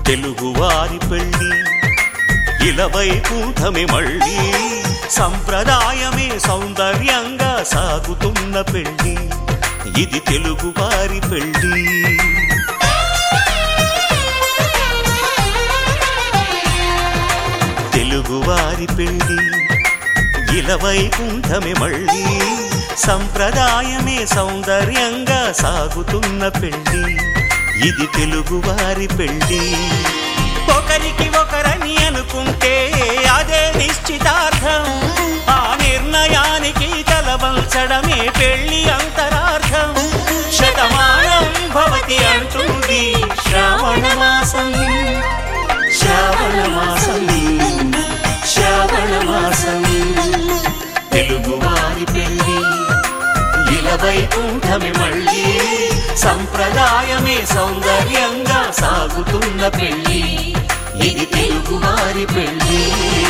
తెలుగువారి పెళ్ళి ఇలవైకుంఠమే మళ్ళీ సంప్రదాయమే సౌందర్యంగా సాగుతున్న పెళ్ళి ఇది తెలుగువారి పెళ్ళి తెలుగువారి పెళ్ళి ఇలవైకుంఠమే మళ్ళీ సంప్రదాయమే సౌందర్యంగా సాగుతున్న పెళ్ళి ఇది తెలుగువారి పెళ్ళి ఒకరికి ఒకరని అనుకుంటే అదే నిశ్చితార్థం ఆ నిర్ణయానికి తలవంచడమే పెళ్లి అంతరార్థం శతమానం భవతి అంటుంది శ్రావణ మాసం శ్రావణ మాసం శ్రావణ మాసం తెలుగువారి పెళ్ళి ఇలవైకుంఠమే మళ్ళీ సంప్రదాయమే సౌందర్యంగా సాగుతున్న పెళ్ళి ఇది తెలుగువారి పెళ్ళి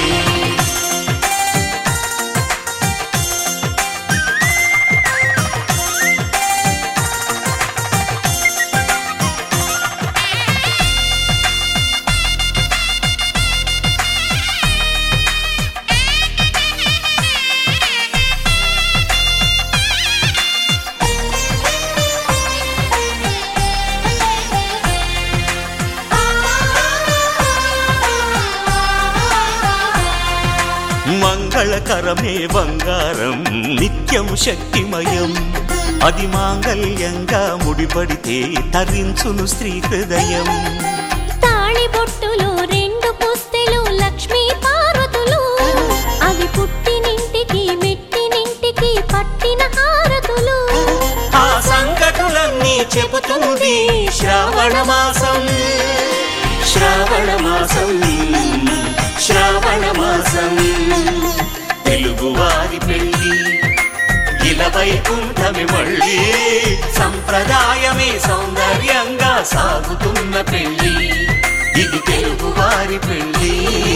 మంగళకరమే బంగారం నిత్యం శక్తిమయం అది మాంగళ్యంగా ముడిపడితే తరించును స్త్రీ హృదయం తాళిబొట్టులో రెండు పుస్తెలు లక్ష్మీ పార్వతులు అవి పుట్టినింటికి మెట్టినింటికి పట్టిన హారతులు ఆ సంగతులన్నీ చెబుతుంది శ్రావణ మాసం శ్రావణ మాసం శ్రావణ మాసం తెలుగువారి పెళ్ళి ఇలవైకుంఠమే మళ్ళీ సంప్రదాయమే సౌందర్యంగా సాగుతున్న పెళ్ళి ఇది తెలుగువారి పెళ్ళి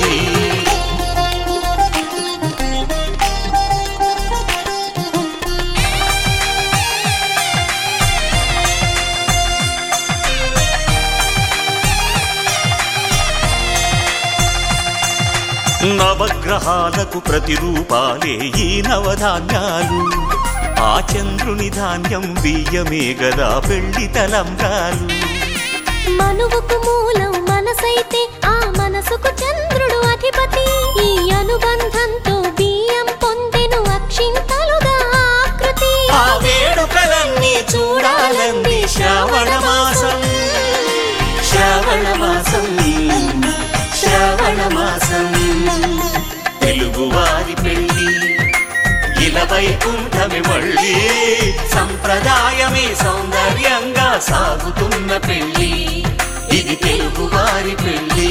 నవగ్రహాలకు ప్రతిరూపాలే ఈ నవధాన్యాలు ఆ చంద్రుని ధాన్యం బియ్యమే గదా పెళ్లి తలంబ్రాలు మనువుకు మూలం మనసైతే ఆ మనసుకు చంద్రుడు అధిపతి ఈ అనుబంధంతో బియ్యం పొందెను అక్షింతలుగా ఆకృతి ఆ వేడుకలన్నీ చూడాలంది శ్రావణ మాసం శ్రావణ మాసం శ్రావణ మాసం తెలుగువారి పెళ్ళి ఇలవైకుంఠమే మళ్ళీ సంప్రదాయమే సౌందర్యంగా సాగుతున్న పెళ్ళి ఇది తెలుగువారి పెళ్ళి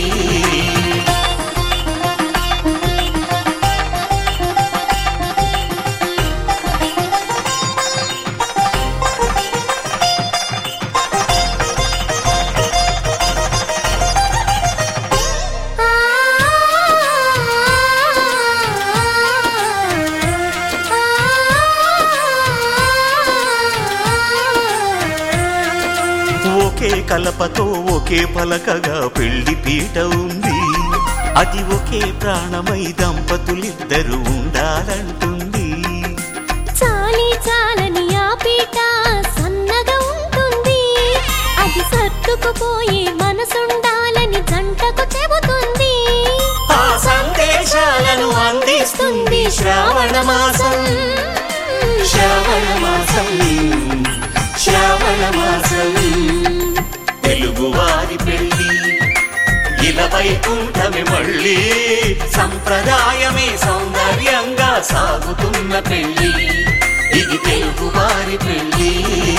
ఒకే కలపతో ఒకే పలకగా పెళ్లి పీట ఉంది అది ఒకే ప్రాణమై దంపతులిద్దరూ ఉండాలంటుంది చాలి చాలని ఆ పీట సన్నగా ఉంటుంది అది సర్దుకుపోయే మనసుండాలని జంటకు చెబుతుంది ఆ సందేశాలను అందిస్తుంది శ్రావణ మాసం శ్రావణ మాసం శ్రావణ మాసం తెలుగువారి పెళ్ళి ఇలవైకుంఠమే మళ్ళీ సంప్రదాయమే సౌందర్యంగా సాగుతున్న పెళ్ళి ఇది తెలుగువారి పెళ్ళి